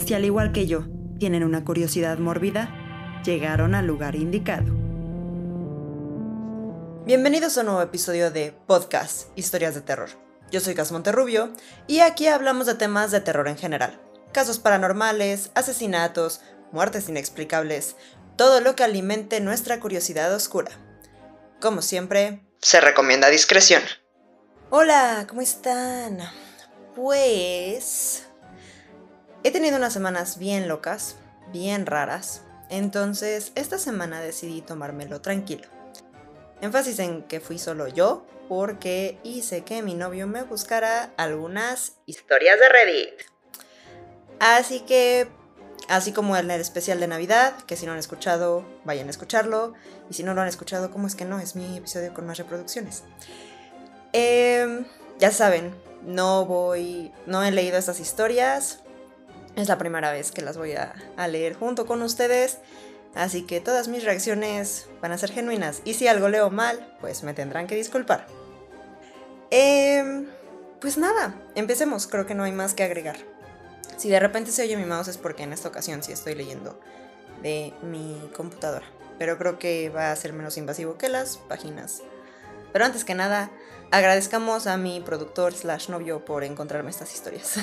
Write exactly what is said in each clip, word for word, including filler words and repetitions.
Si al igual que yo tienen una curiosidad mórbida, llegaron al lugar indicado. Bienvenidos a un nuevo episodio de Podcast Historias de Terror. Yo soy Cas Monterrubio y aquí hablamos de temas de terror en general. Casos paranormales, asesinatos, muertes inexplicables, todo lo que alimente nuestra curiosidad oscura. Como siempre, se recomienda discreción. Hola, ¿cómo están? Pues... he tenido unas semanas bien locas, bien raras, entonces esta semana decidí tomármelo tranquilo. Énfasis en que fui solo yo, porque hice que mi novio me buscara algunas historias de Reddit. Así que, así como en el especial de Navidad, que si no han escuchado, vayan a escucharlo, y si no lo han escuchado, ¿cómo es que no? Es mi episodio con más reproducciones. Eh, ya saben, no voy, no he leído estas historias. Es la primera vez que las voy a, a leer junto con ustedes, así que todas mis reacciones van a ser genuinas. Y si algo leo mal, pues me tendrán que disculpar. Eh, pues nada, empecemos, creo que no hay más que agregar. Si de repente se oye mi mouse es porque en esta ocasión sí estoy leyendo de mi computadora. Pero creo que va a ser menos invasivo que las páginas. Pero antes que nada, agradezcamos a mi productor slash novio por encontrarme estas historias.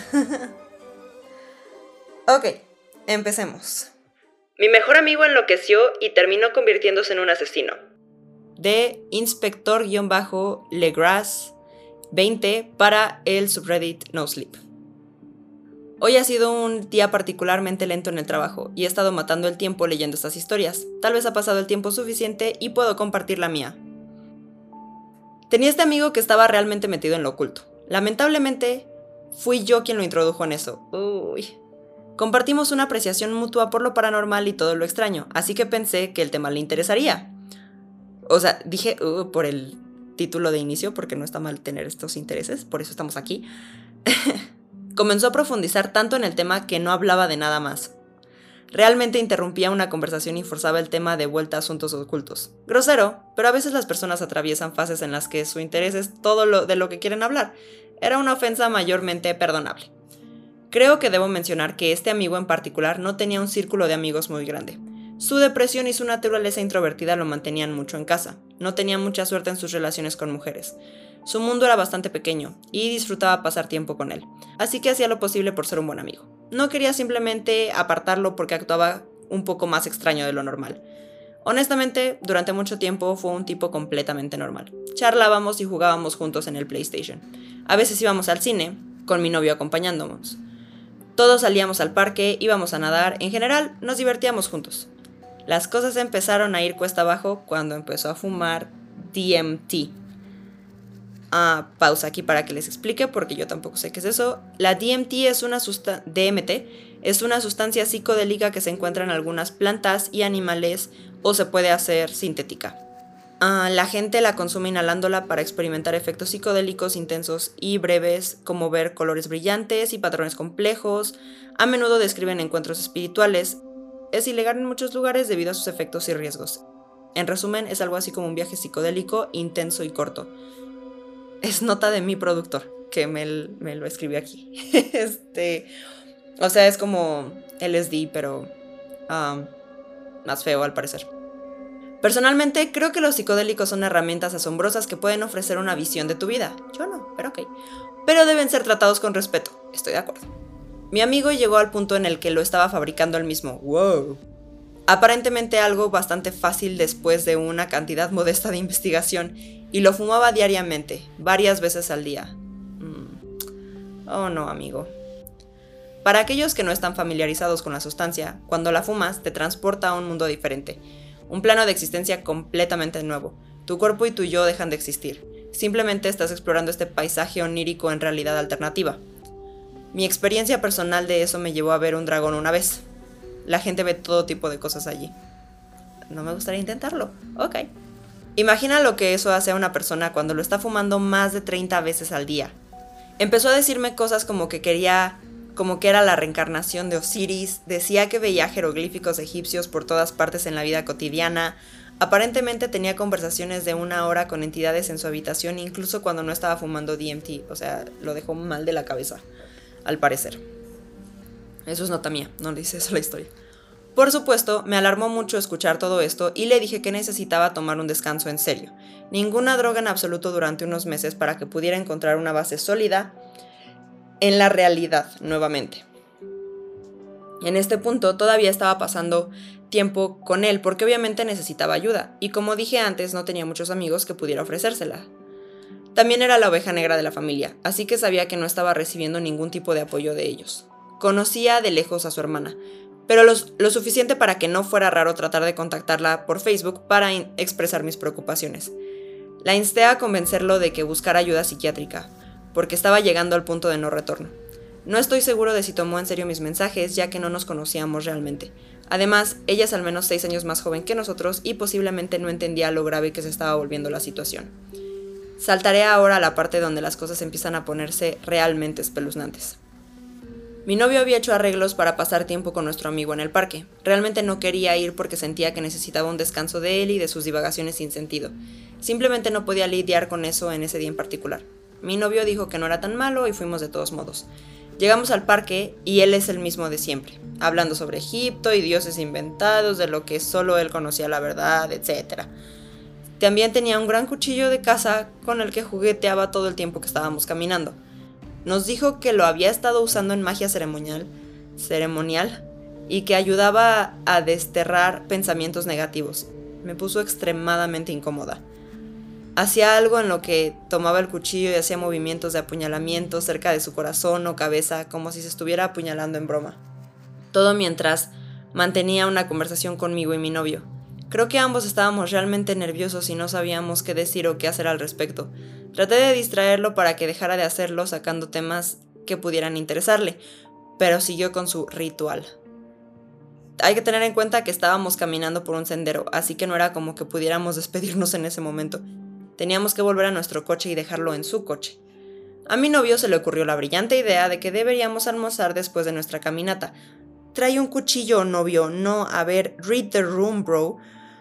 Ok, empecemos. Mi mejor amigo enloqueció y terminó convirtiéndose en un asesino. De Inspector-Legras veinte para el subreddit No Sleep. Hoy ha sido un día particularmente lento en el trabajo y he estado matando el tiempo leyendo estas historias. Tal vez ha pasado el tiempo suficiente y puedo compartir la mía. Tenía este amigo que estaba realmente metido en lo oculto. Lamentablemente, fui yo quien lo introdujo en eso. Uy... Compartimos una apreciación mutua por lo paranormal y todo lo extraño, así que pensé que el tema le interesaría. O sea, dije uh, por el título de inicio, porque no está mal tener estos intereses, por eso estamos aquí. Comenzó a profundizar tanto en el tema que no hablaba de nada más. Realmente interrumpía una conversación y forzaba el tema de vuelta a asuntos ocultos. Grosero, pero a veces las personas atraviesan fases en las que su interés es todo lo de lo que quieren hablar. Era una ofensa mayormente perdonable. Creo que debo mencionar que este amigo en particular no tenía un círculo de amigos muy grande. Su depresión y su naturaleza introvertida lo mantenían mucho en casa. No tenía mucha suerte en sus relaciones con mujeres. Su mundo era bastante pequeño y disfrutaba pasar tiempo con él, así que hacía lo posible por ser un buen amigo. No quería simplemente apartarlo porque actuaba un poco más extraño de lo normal. Honestamente, durante mucho tiempo fue un tipo completamente normal. Charlábamos y jugábamos juntos en el PlayStation. A veces íbamos al cine, con mi novio acompañándonos. Todos salíamos al parque, íbamos a nadar, en general nos divertíamos juntos. Las cosas empezaron a ir cuesta abajo cuando empezó a fumar D M T. Ah, pausa aquí para que les explique porque yo tampoco sé qué es eso. La D M T es una sustancia, D M T es una sustancia psicodélica que se encuentra en algunas plantas y animales o se puede hacer sintética. Uh, la gente la consume inhalándola para experimentar efectos psicodélicos intensos y breves, como ver colores brillantes y patrones complejos. A menudo describen encuentros espirituales. Es ilegal en muchos lugares debido a sus efectos y riesgos. En resumen, es algo así como un viaje psicodélico intenso y corto. Es nota de mi productor, que me, me lo escribió aquí. este, o sea, es como L S D, pero um, más feo al parecer. Personalmente, creo que los psicodélicos son herramientas asombrosas que pueden ofrecer una visión de tu vida. Yo no, pero ok. Pero deben ser tratados con respeto. Estoy de acuerdo. Mi amigo llegó al punto en el que lo estaba fabricando él mismo. ¡Wow! Aparentemente algo bastante fácil después de una cantidad modesta de investigación, y lo fumaba diariamente, varias veces al día. Mm. Oh no, amigo. Para aquellos que no están familiarizados con la sustancia, cuando la fumas te transporta a un mundo diferente. Un plano de existencia completamente nuevo. Tu cuerpo y tu yo dejan de existir. Simplemente estás explorando este paisaje onírico en realidad alternativa. Mi experiencia personal de eso me llevó a ver un dragón una vez. La gente ve todo tipo de cosas allí. No me gustaría intentarlo. Ok. Imagina lo que eso hace a una persona cuando lo está fumando más de treinta veces al día. Empezó a decirme cosas como que quería... como que era la reencarnación de Osiris, decía que veía jeroglíficos egipcios por todas partes en la vida cotidiana, aparentemente tenía conversaciones de una hora con entidades en su habitación incluso cuando no estaba fumando D M T, o sea, lo dejó mal de la cabeza, al parecer. Eso es nota mía, no dice eso la historia. Por supuesto, me alarmó mucho escuchar todo esto y le dije que necesitaba tomar un descanso en serio. Ninguna droga en absoluto durante unos meses para que pudiera encontrar una base sólida en la realidad nuevamente. En este punto todavía estaba pasando tiempo con él porque obviamente necesitaba ayuda y como dije antes no tenía muchos amigos que pudiera ofrecérsela. También era la oveja negra de la familia, así que sabía que no estaba recibiendo ningún tipo de apoyo de ellos. Conocía de lejos a su hermana, pero los, lo suficiente para que no fuera raro tratar de contactarla por Facebook para in- expresar mis preocupaciones. La insté a convencerlo de que buscara ayuda psiquiátrica, porque estaba llegando al punto de no retorno. No estoy seguro de si tomó en serio mis mensajes, ya que no nos conocíamos realmente. Además, ella es al menos seis años más joven que nosotros y posiblemente no entendía lo grave que se estaba volviendo la situación. Saltaré ahora a la parte donde las cosas empiezan a ponerse realmente espeluznantes. Mi novio había hecho arreglos para pasar tiempo con nuestro amigo en el parque. Realmente no quería ir porque sentía que necesitaba un descanso de él y de sus divagaciones sin sentido. Simplemente no podía lidiar con eso en ese día en particular. Mi novio dijo que no era tan malo y fuimos de todos modos. Llegamos al parque y él es el mismo de siempre, hablando sobre Egipto y dioses inventados, de lo que solo él conocía la verdad, etcétera. También tenía un gran cuchillo de caza con el que jugueteaba todo el tiempo que estábamos caminando. Nos dijo que lo había estado usando en magia ceremonial, ceremonial y que ayudaba a desterrar pensamientos negativos. Me puso extremadamente incómoda. Hacía algo en lo que tomaba el cuchillo y hacía movimientos de apuñalamiento cerca de su corazón o cabeza, como si se estuviera apuñalando en broma. Todo mientras mantenía una conversación conmigo y mi novio. Creo que ambos estábamos realmente nerviosos y no sabíamos qué decir o qué hacer al respecto. Traté de distraerlo para que dejara de hacerlo sacando temas que pudieran interesarle, pero siguió con su ritual. Hay que tener en cuenta que estábamos caminando por un sendero, así que no era como que pudiéramos despedirnos en ese momento. Teníamos que volver a nuestro coche y dejarlo en su coche. A mi novio se le ocurrió la brillante idea de que deberíamos almorzar después de nuestra caminata. Trae un cuchillo, novio, no, a ver, read the room, bro.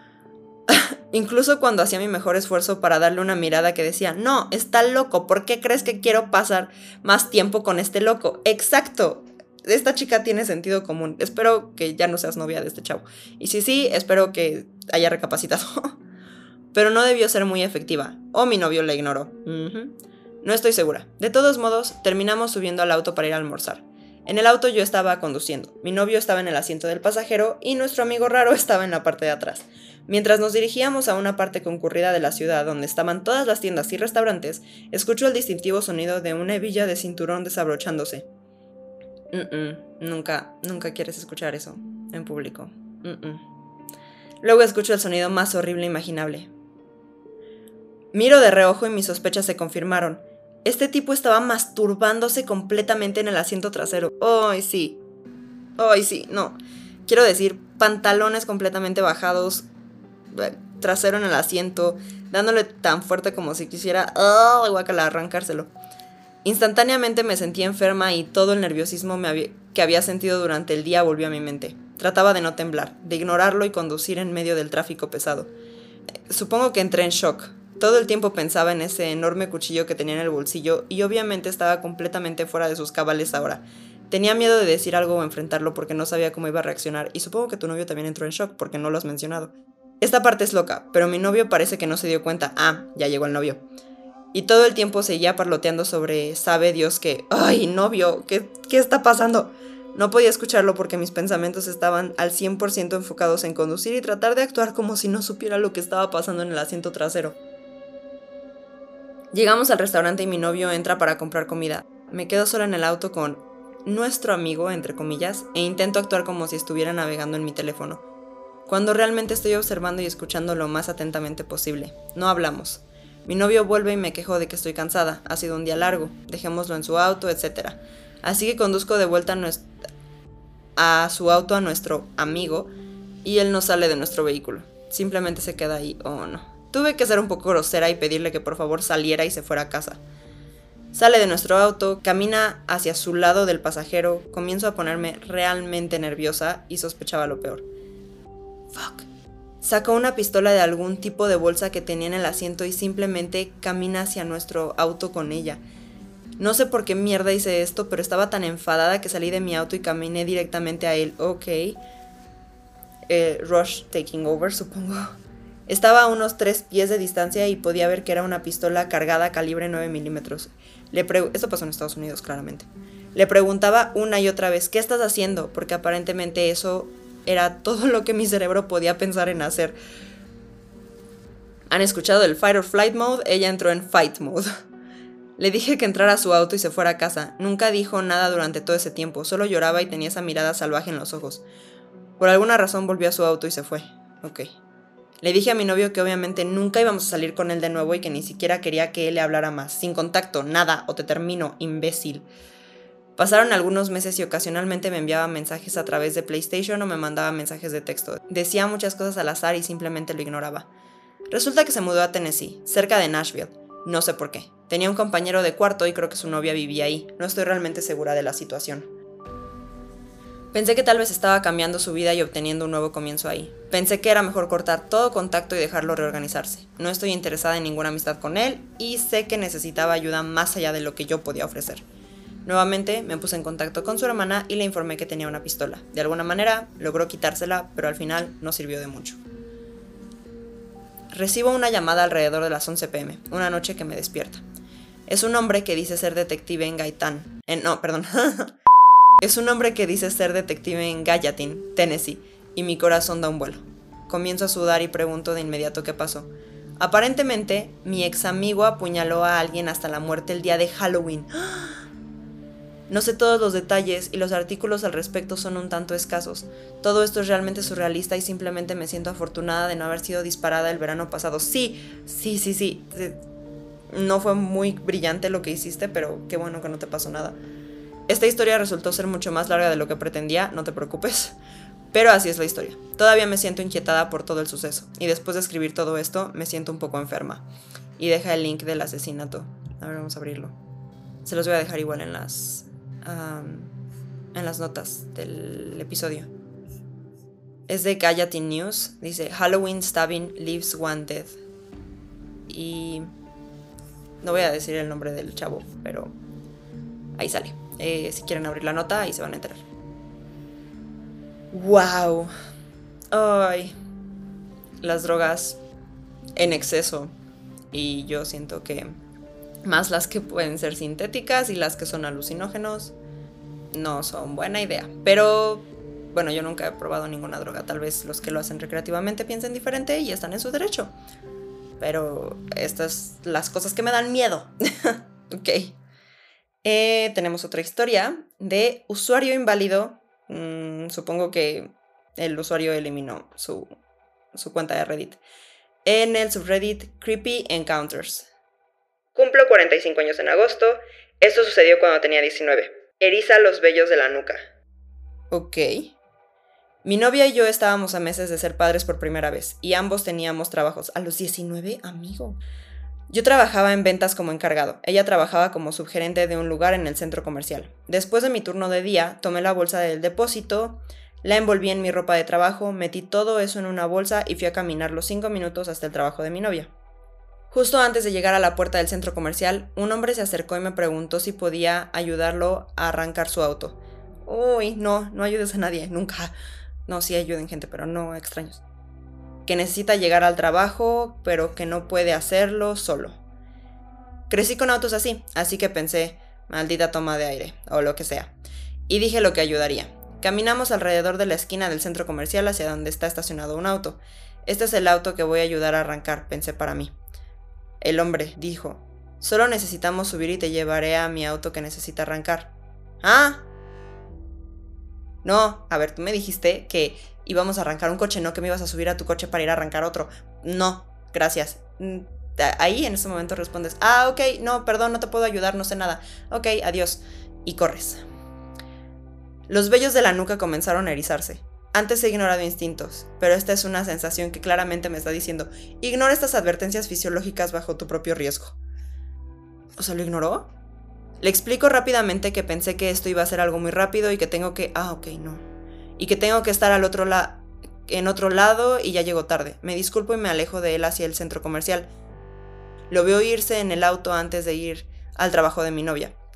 Incluso cuando hacía mi mejor esfuerzo para darle una mirada que decía, no, está loco, ¿por qué crees que quiero pasar más tiempo con este loco? Exacto, esta chica tiene sentido común, espero que ya no seas novia de este chavo. Y si sí, espero que haya recapacitado. Pero no debió ser muy efectiva, o mi novio la ignoró. Uh-huh. No estoy segura. De todos modos, terminamos subiendo al auto para ir a almorzar. En el auto yo estaba conduciendo, mi novio estaba en el asiento del pasajero y nuestro amigo raro estaba en la parte de atrás. Mientras nos dirigíamos a una parte concurrida de la ciudad donde estaban todas las tiendas y restaurantes, escucho el distintivo sonido de una hebilla de cinturón desabrochándose. Mm-mm, nunca, nunca quieres escuchar eso en público. Mm-mm. Luego escucho el sonido más horrible imaginable. Miro de reojo y mis sospechas se confirmaron. Este tipo estaba masturbándose completamente en el asiento trasero. ¡Ay, sí! ¡Ay, sí! No. Quiero decir, pantalones completamente bajados, trasero en el asiento, dándole tan fuerte como si quisiera, ¡oh, guácala!, arrancárselo. Instantáneamente me sentí enferma y todo el nerviosismo me había, que había sentido durante el día volvió a mi mente. Trataba de no temblar, de ignorarlo y conducir en medio del tráfico pesado. Supongo que entré en shock. Todo el tiempo pensaba en ese enorme cuchillo que tenía en el bolsillo y obviamente estaba completamente fuera de sus cabales ahora. Tenía miedo de decir algo o enfrentarlo porque no sabía cómo iba a reaccionar y supongo que tu novio también entró en shock porque no lo has mencionado. Esta parte es loca, pero mi novio parece que no se dio cuenta. Ah, ya llegó el novio. Y todo el tiempo seguía parloteando sobre sabe Dios que... ¡Ay, novio! ¿Qué, qué está pasando? No podía escucharlo porque mis pensamientos estaban al cien por ciento enfocados en conducir y tratar de actuar como si no supiera lo que estaba pasando en el asiento trasero. Llegamos al restaurante y mi novio entra para comprar comida. Me quedo sola en el auto con nuestro amigo, entre comillas, e intento actuar como si estuviera navegando en mi teléfono, cuando realmente estoy observando y escuchando lo más atentamente posible. No hablamos. Mi novio vuelve y me quejo de que estoy cansada, ha sido un día largo, dejémoslo en su auto, etcétera. Así que conduzco de vuelta a, nuestro, a su auto a nuestro amigo y él no sale de nuestro vehículo. Simplemente se queda ahí. Oh, no. Tuve que ser un poco grosera y pedirle que por favor saliera y se fuera a casa. Sale de nuestro auto, camina hacia su lado del pasajero, comienzo a ponerme realmente nerviosa y sospechaba lo peor. Fuck. Sacó una pistola de algún tipo de bolsa que tenía en el asiento y simplemente camina hacia nuestro auto con ella. No sé por qué mierda hice esto, pero estaba tan enfadada que salí de mi auto y caminé directamente a él. Ok. Eh, Rush taking over, supongo. Estaba a unos tres pies de distancia y podía ver que era una pistola cargada calibre nueve milímetros. Le pregu- Esto pasó en Estados Unidos, claramente. Le preguntaba una y otra vez, ¿qué estás haciendo? Porque aparentemente eso era todo lo que mi cerebro podía pensar en hacer. ¿Han escuchado el Fight or Flight Mode? Ella entró en Fight Mode. Le dije que entrara a su auto y se fuera a casa. Nunca dijo nada durante todo ese tiempo, solo lloraba y tenía esa mirada salvaje en los ojos. Por alguna razón volvió a su auto y se fue. Ok. Le dije a mi novio que obviamente nunca íbamos a salir con él de nuevo y que ni siquiera quería que él le hablara más. Sin contacto, nada, o te termino, imbécil. Pasaron algunos meses y ocasionalmente me enviaba mensajes a través de PlayStation o me mandaba mensajes de texto. Decía muchas cosas al azar y simplemente lo ignoraba. Resulta que se mudó a Tennessee, cerca de Nashville. No sé por qué. Tenía un compañero de cuarto y creo que su novia vivía ahí. No estoy realmente segura de la situación. Pensé que tal vez estaba cambiando su vida y obteniendo un nuevo comienzo ahí. Pensé que era mejor cortar todo contacto y dejarlo reorganizarse. No estoy interesada en ninguna amistad con él y sé que necesitaba ayuda más allá de lo que yo podía ofrecer. Nuevamente me puse en contacto con su hermana y le informé que tenía una pistola. De alguna manera logró quitársela, pero al final no sirvió de mucho. Recibo una llamada alrededor de las once pe eme, una noche que me despierta. Es un hombre que dice ser detective en Gaitán. En, no, perdón. Es un hombre que dice ser detective en Gallatin, Tennessee, y mi corazón da un vuelo. Comienzo a sudar y pregunto de inmediato qué pasó. Aparentemente, mi ex amigo apuñaló a alguien hasta la muerte el día de Halloween. No sé todos los detalles y los artículos al respecto son un tanto escasos. Todo esto es realmente surrealista y simplemente me siento afortunada de no haber sido disparada el verano pasado. Sí, sí, sí, sí. No fue muy brillante lo que hiciste, pero qué bueno que no te pasó nada. Esta historia resultó ser mucho más larga de lo que pretendía, no te preocupes. Pero así es la historia. Todavía me siento inquietada por todo el suceso. Y después de escribir todo esto, me siento un poco enferma. Y deja el link del asesinato. A ver, vamos a abrirlo. Se los voy a dejar igual en las... Um, en las notas del episodio. Es de Gallatin News. Dice, Halloween stabbing leaves one dead. Y... no voy a decir el nombre del chavo, pero... ahí sale. Eh, si quieren abrir la nota, ahí se van a enterar. ¡Wow! ¡Ay! Las drogas en exceso. Y yo siento que más las que pueden ser sintéticas y las que son alucinógenos no son buena idea. Pero, bueno, yo nunca he probado ninguna droga. Tal vez los que lo hacen recreativamente piensen diferente y están en su derecho. Pero estas son las cosas que me dan miedo. Ok. Eh, tenemos otra historia de usuario inválido. Mm, supongo que el usuario eliminó su, su cuenta de Reddit. En el subreddit Creepy Encounters. Cumplo cuarenta y cinco años en agosto. Esto sucedió cuando tenía diecinueve. Eriza los vellos de la nuca. Ok. Mi novia y yo estábamos a meses de ser padres por primera vez. Y ambos teníamos trabajos. ¿A los diecinueve, amigo? Yo trabajaba en ventas como encargado. Ella trabajaba como subgerente de un lugar en el centro comercial. Después de mi turno de día, tomé la bolsa del depósito, la envolví en mi ropa de trabajo, metí todo eso en una bolsa y fui a caminar los cinco minutos hasta el trabajo de mi novia. Justo antes de llegar a la puerta del centro comercial, un hombre se acercó y me preguntó si podía ayudarlo a arrancar su auto. Uy, no, no ayudes a nadie, nunca. No, sí ayuden gente, pero no a extraños. Que necesita llegar al trabajo, pero que no puede hacerlo solo. Crecí con autos así, así que pensé, maldita toma de aire, o lo que sea. Y dije lo que ayudaría. Caminamos alrededor de la esquina del centro comercial hacia donde está estacionado un auto. Este es el auto que voy a ayudar a arrancar, pensé para mí. El hombre dijo, solo necesitamos subir y te llevaré a mi auto que necesita arrancar. ¿Ah? No, a ver, tú me dijiste que íbamos a arrancar un coche, no que me ibas a subir a tu coche para ir a arrancar otro. No, gracias. Ahí en ese momento respondes, ah, ok, no, perdón, no te puedo ayudar, no sé nada. Ok, adiós. Y corres. Los vellos de la nuca comenzaron a erizarse. Antes he ignorado instintos, pero esta es una sensación que claramente me está diciendo, ignora estas advertencias fisiológicas bajo tu propio riesgo. ¿O sea, lo ignoró? Le explico rápidamente que pensé que esto iba a ser algo muy rápido y que tengo que... Ah, ok, no. Y que tengo que estar al otro la... en otro lado y ya llego tarde. Me disculpo y me alejo de él hacia el centro comercial. Lo veo irse en el auto antes de ir al trabajo de mi novia.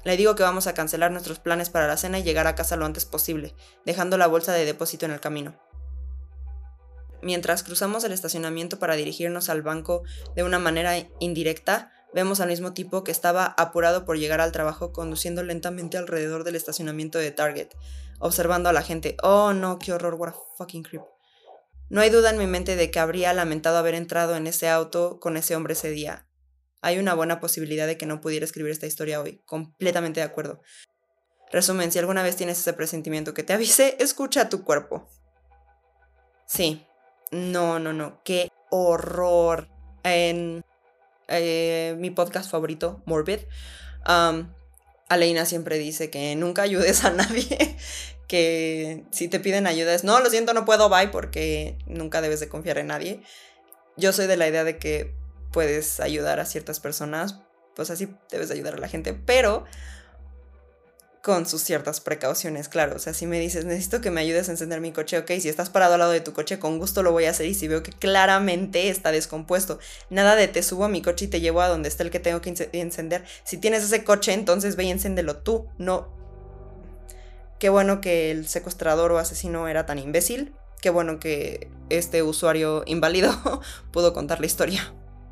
Le digo que vamos a cancelar nuestros planes para la cena y llegar a casa lo antes posible, dejando la bolsa de depósito en el camino. Mientras cruzamos el estacionamiento para dirigirnos al banco de una manera indirecta, vemos al mismo tipo que estaba apurado por llegar al trabajo conduciendo lentamente alrededor del estacionamiento de Target, observando a la gente. Oh no, qué horror, what a fucking creep. No hay duda en mi mente de que habría lamentado haber entrado en ese auto con ese hombre ese día. Hay una buena posibilidad de que no pudiera escribir esta historia hoy. Completamente de acuerdo. Resumen, si alguna vez tienes ese presentimiento que te avise, escucha a tu cuerpo. Sí. No, no, no. Qué horror. En eh, mi podcast favorito, Morbid, um, Aleina siempre dice que nunca ayudes a nadie. Que si te piden ayuda es, no, lo siento, no puedo, bye, porque nunca debes de confiar en nadie. Yo soy de la idea de que puedes ayudar a ciertas personas, pues así debes de ayudar a la gente, pero con sus ciertas precauciones, claro. O sea, si me dices, necesito que me ayudes a encender mi coche, ok, si estás parado al lado de tu coche, con gusto lo voy a hacer, y si veo que claramente está descompuesto, nada de te subo a mi coche y te llevo a donde está el que tengo que encender. Si tienes ese coche, entonces ve y encéndelo tú, no. Qué bueno que el secuestrador o asesino era tan imbécil, qué bueno que este usuario inválido pudo contar la historia.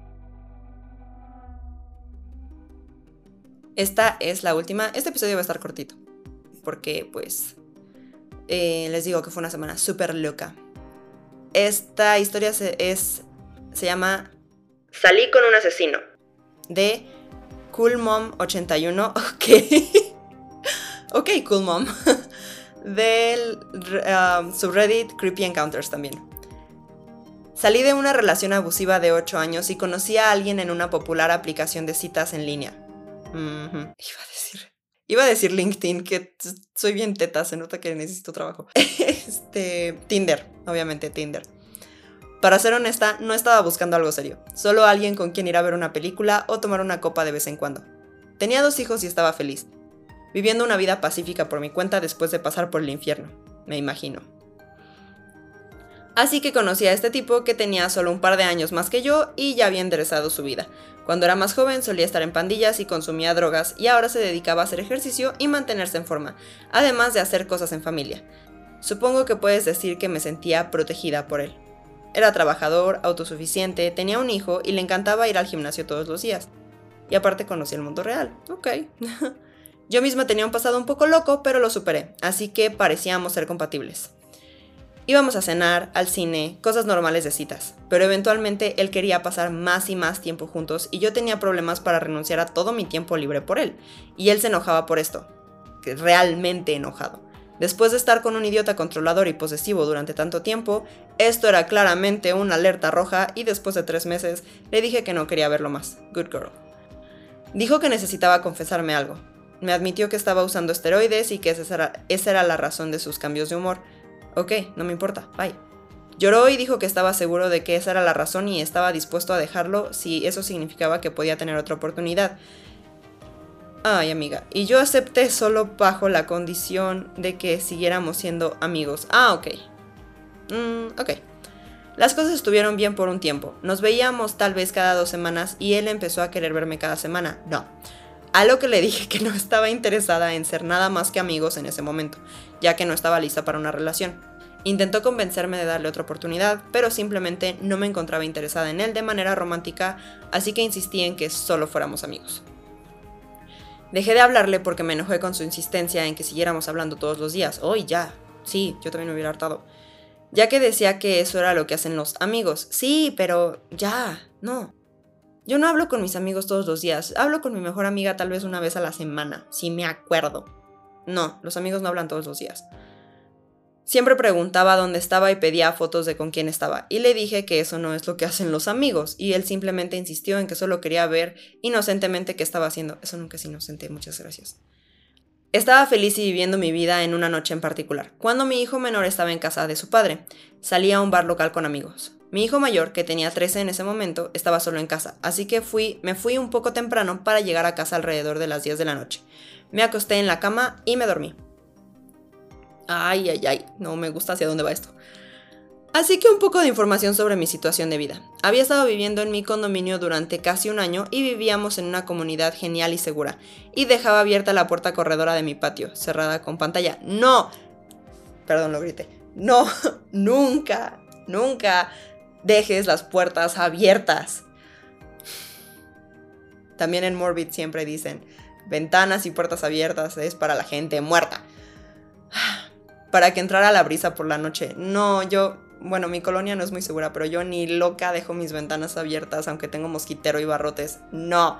Esta es la última. Este episodio va a estar cortito, porque pues eh, les digo que fue una semana súper loca. Esta historia se, es, se llama Salí con un asesino, de Cool Mom ochenta y uno. Ok. Ok, Cool Mom. Del um, subreddit Creepy Encounters también. Salí de una relación abusiva de ocho años y conocí a alguien en una popular aplicación de citas en línea. Uh-huh. Iba a decir, iba a decir LinkedIn, que soy bien teta, se nota que necesito trabajo. Este, Tinder, obviamente Tinder. Para ser honesta, no estaba buscando algo serio, solo alguien con quien ir a ver una película o tomar una copa de vez en cuando. Tenía dos hijos y estaba feliz, viviendo una vida pacífica por mi cuenta después de pasar por el infierno, me imagino. Así que conocí a este tipo que tenía solo un par de años más que yo y ya había enderezado su vida. Cuando era más joven solía estar en pandillas y consumía drogas, y ahora se dedicaba a hacer ejercicio y mantenerse en forma, además de hacer cosas en familia. Supongo que puedes decir que me sentía protegida por él. Era trabajador, autosuficiente, tenía un hijo y le encantaba ir al gimnasio todos los días. Y aparte conocí el mundo real. Ok. Yo misma tenía un pasado un poco loco, pero lo superé, así que parecíamos ser compatibles. Íbamos a cenar, al cine, cosas normales de citas, pero eventualmente él quería pasar más y más tiempo juntos y yo tenía problemas para renunciar a todo mi tiempo libre por él, y él se enojaba por esto, realmente enojado. Después de estar con un idiota controlador y posesivo durante tanto tiempo, esto era claramente una alerta roja, y después de tres meses le dije que no quería verlo más. Good girl. Dijo que necesitaba confesarme algo. Me admitió que estaba usando esteroides y que esa era, esa era la razón de sus cambios de humor. Ok, no me importa, bye. Lloró y dijo que estaba seguro de que esa era la razón y estaba dispuesto a dejarlo si eso significaba que podía tener otra oportunidad. Ay, amiga, y yo acepté solo bajo la condición de que siguiéramos siendo amigos. Ah, ok. Mm, ok. Las cosas estuvieron bien por un tiempo. Nos veíamos tal vez cada dos semanas y él empezó a querer verme cada semana. No. A lo que le dije que no estaba interesada en ser nada más que amigos en ese momento, ya que no estaba lista para una relación. Intentó convencerme de darle otra oportunidad, pero simplemente no me encontraba interesada en él de manera romántica, así que insistí en que solo fuéramos amigos. Dejé de hablarle porque me enojé con su insistencia en que siguiéramos hablando todos los días. ¡Oh, ya! Sí, yo también me hubiera hartado. Ya que decía que eso era lo que hacen los amigos. Sí, pero ya, no. Yo no hablo con mis amigos todos los días, hablo con mi mejor amiga tal vez una vez a la semana, si me acuerdo. No, los amigos no hablan todos los días. Siempre preguntaba dónde estaba y pedía fotos de con quién estaba, y le dije que eso no es lo que hacen los amigos, y él simplemente insistió en que solo quería ver inocentemente qué estaba haciendo. Eso nunca es inocente, muchas gracias. Estaba feliz y viviendo mi vida en una noche en particular, cuando mi hijo menor estaba en casa de su padre. Salí a un bar local con amigos. Mi hijo mayor, que tenía trece en ese momento, estaba solo en casa, así que fui, me fui un poco temprano para llegar a casa alrededor de las diez de la noche. Me acosté en la cama y me dormí. Ay, ay, ay, no me gusta hacia dónde va esto. Así que un poco de información sobre mi situación de vida. Había estado viviendo en mi condominio durante casi un año y vivíamos en una comunidad genial y segura. Y dejaba abierta la puerta corredora de mi patio, cerrada con pantalla. ¡No! Perdón, lo grité. ¡No! ¡Nunca! ¡Nunca dejes las puertas abiertas! También en Morbid siempre dicen, ventanas y puertas abiertas es para la gente muerta. Para que entrara la brisa por la noche. No, yo... Bueno, mi colonia no es muy segura, pero yo ni loca dejo mis ventanas abiertas, aunque tengo mosquitero y barrotes. No.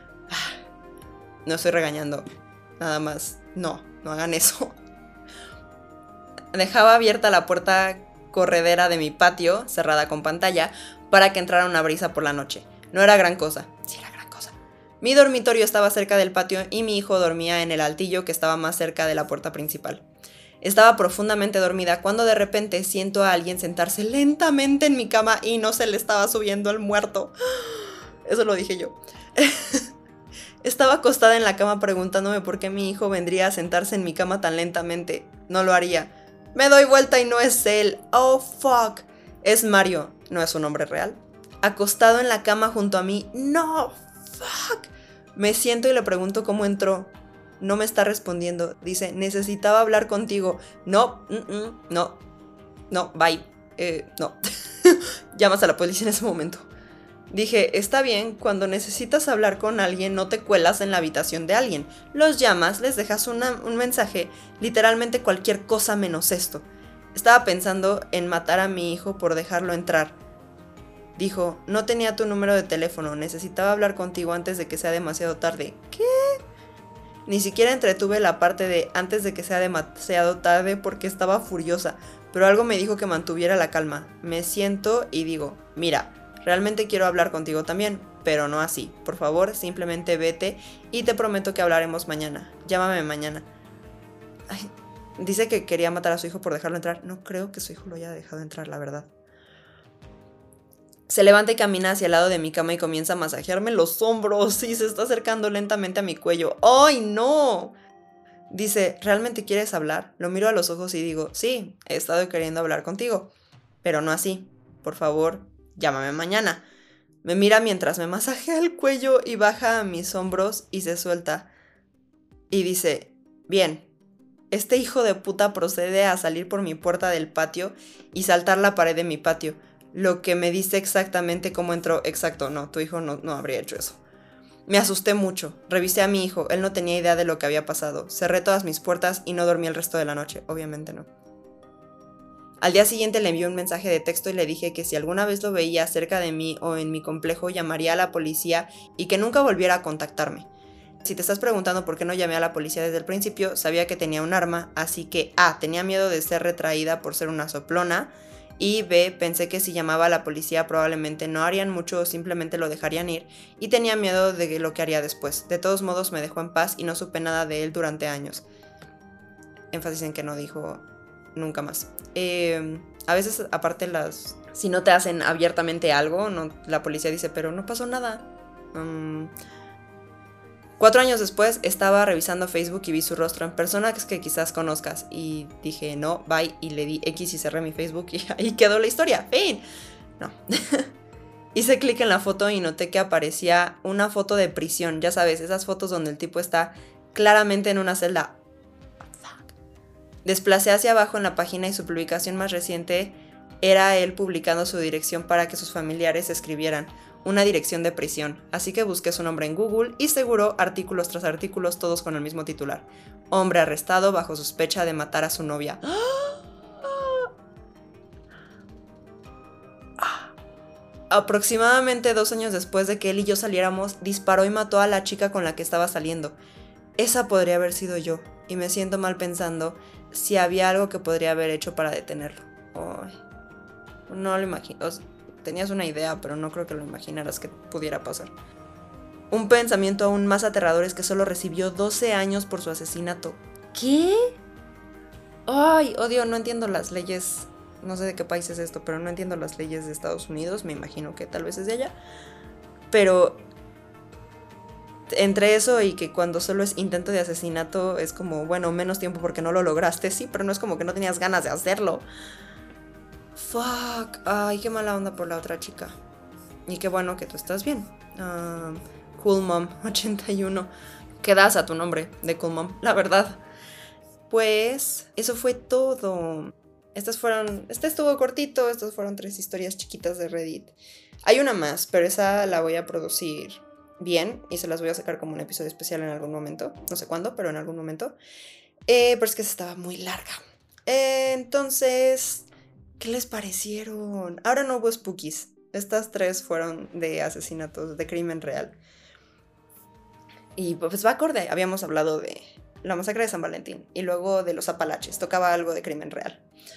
No estoy regañando. Nada más. No, no hagan eso. Dejaba abierta la puerta corredera de mi patio, cerrada con pantalla, para que entrara una brisa por la noche. No era gran cosa. Sí era gran cosa. Mi dormitorio estaba cerca del patio y mi hijo dormía en el altillo que estaba más cerca de la puerta principal. Estaba profundamente dormida cuando de repente siento a alguien sentarse lentamente en mi cama y no se le estaba subiendo el muerto. Eso lo dije yo. Estaba acostada en la cama preguntándome por qué mi hijo vendría a sentarse en mi cama tan lentamente. No lo haría. Me doy vuelta y no es él. Oh, fuck. Es Mario. ¿No es un nombre real? Acostado en la cama junto a mí. No, fuck. Me siento y le pregunto cómo entró. No me está respondiendo. Dice, necesitaba hablar contigo. No, mm, mm, no, no, bye. Eh, no. Llamas a la policía en ese momento. Dije, está bien, cuando necesitas hablar con alguien no te cuelas en la habitación de alguien. Los llamas, les dejas una, un mensaje, literalmente cualquier cosa menos esto. Estaba pensando en matar a mi hijo por dejarlo entrar. Dijo, no tenía tu número de teléfono, necesitaba hablar contigo antes de que sea demasiado tarde. ¿Qué? Ni siquiera entretuve la parte de antes de que sea demasiado tarde porque estaba furiosa, pero algo me dijo que mantuviera la calma. Me siento y digo, mira, realmente quiero hablar contigo también, pero no así. Por favor, simplemente vete y te prometo que hablaremos mañana. Llámame mañana. Ay, dice que quería matar a su hijo por dejarlo entrar. No creo que su hijo lo haya dejado entrar, la verdad. Se levanta y camina hacia el lado de mi cama y comienza a masajearme los hombros y se está acercando lentamente a mi cuello. ¡Ay, no! Dice, ¿realmente quieres hablar? Lo miro a los ojos y digo, sí, he estado queriendo hablar contigo, pero no así. Por favor, llámame mañana. Me mira mientras me masajea el cuello y baja a mis hombros y se suelta. Y dice, bien, este hijo de puta procede a salir por mi puerta del patio y saltar la pared de mi patio. Lo que me dice exactamente cómo entró. Exacto, no, tu hijo no, no habría hecho eso. Me asusté mucho. Revisé a mi hijo. Él no tenía idea de lo que había pasado. Cerré todas mis puertas y no dormí el resto de la noche. Obviamente no. Al día siguiente le envié un mensaje de texto y le dije que si alguna vez lo veía cerca de mí o en mi complejo llamaría a la policía y que nunca volviera a contactarme. Si te estás preguntando por qué no llamé a la policía desde el principio, sabía que tenía un arma, así que A, tenía miedo de ser retraída por ser una soplona, y B, pensé que si llamaba a la policía probablemente no harían mucho o simplemente lo dejarían ir, y tenía miedo de lo que haría después. De todos modos me dejó en paz y no supe nada de él durante años. Énfasis en que no dijo nunca más. Eh, a veces, aparte, las si no te hacen abiertamente algo, no, la policía dice, pero no pasó nada. Um, Cuatro años después estaba revisando Facebook y vi su rostro en personas que quizás conozcas y dije no, bye, y le di X y cerré mi Facebook y ahí quedó la historia, fin. No. Hice clic en la foto y noté que aparecía una foto de prisión, ya sabes, esas fotos donde el tipo está claramente en una celda. Desplacé hacia abajo en la página y su publicación más reciente era él publicando su dirección para que sus familiares escribieran. Una dirección de prisión, así que busqué su nombre en Google y seguro artículos tras artículos todos con el mismo titular. Hombre arrestado bajo sospecha de matar a su novia. Aproximadamente dos años después de que él y yo saliéramos, disparó y mató a la chica con la que estaba saliendo. Esa podría haber sido yo, y me siento mal pensando si había algo que podría haber hecho para detenerlo. Ay, no lo imagino. Tenías una idea, pero no creo que lo imaginaras que pudiera pasar. Un pensamiento aún más aterrador es que solo recibió doce años por su asesinato. ¿Qué? Ay, odio, no entiendo las leyes. No sé de qué país es esto, pero no entiendo las leyes de Estados Unidos. Me imagino que tal vez es de allá. Pero entre eso y que cuando solo es intento de asesinato es como, bueno, menos tiempo porque no lo lograste. Sí, pero no es como que no tenías ganas de hacerlo. Fuck. Ay, qué mala onda por la otra chica. Y qué bueno que tú estás bien. Uh, Cool Mom ochenta y uno. ¿Qué das a tu nombre de Cool Mom? La verdad. Pues eso fue todo. Estas fueron, este estuvo cortito, estas fueron tres historias chiquitas de Reddit. Hay una más, pero esa la voy a producir bien y se las voy a sacar como un episodio especial en algún momento. No sé cuándo, pero en algún momento. Eh, pero es que esa estaba muy larga. Eh, entonces, ¿qué les parecieron? Ahora no hubo spookies. Estas tres fueron de asesinatos, de crimen real. Y pues va acorde. Habíamos hablado de la masacre de San Valentín y luego de los Apalaches. Tocaba algo de crimen real.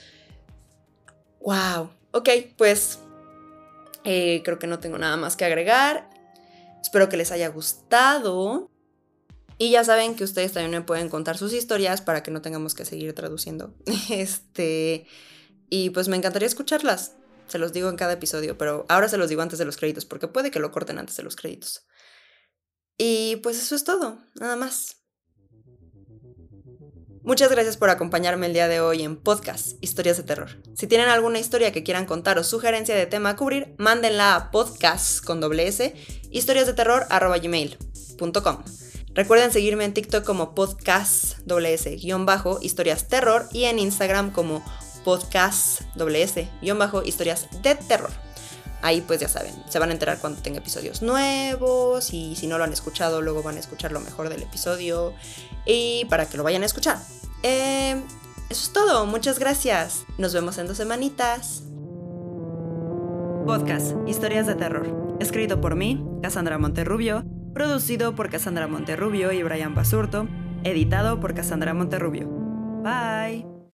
Wow. Ok, pues eh, creo que no tengo nada más que agregar. Espero que les haya gustado. Y ya saben que ustedes también me pueden contar sus historias para que no tengamos que seguir traduciendo. Este, y pues me encantaría escucharlas. Se los digo en cada episodio, pero ahora se los digo antes de los créditos, porque puede que lo corten antes de los créditos. Y pues eso es todo, nada más. Muchas gracias por acompañarme el día de hoy en Podcast Historias de Terror. Si tienen alguna historia que quieran contar o sugerencia de tema a cubrir, mándenla a podcast con doble s historiasdeterror arroba gmail punto com. Recuerden seguirme en TikTok como podcast doble s guión bajo historias terror y en Instagram como podcast doble s guión bajo historias de terror. Ahí pues ya saben, se van a enterar cuando tenga episodios nuevos y si no lo han escuchado luego van a escuchar lo mejor del episodio y para que lo vayan a escuchar. Eh, eso es todo, muchas gracias. Nos vemos en dos semanitas. Podcast Historias de Terror, escrito por mí, Cassandra Monterrubio, producido por Cassandra Monterrubio y Brian Basurto, editado por Cassandra Monterrubio. Bye.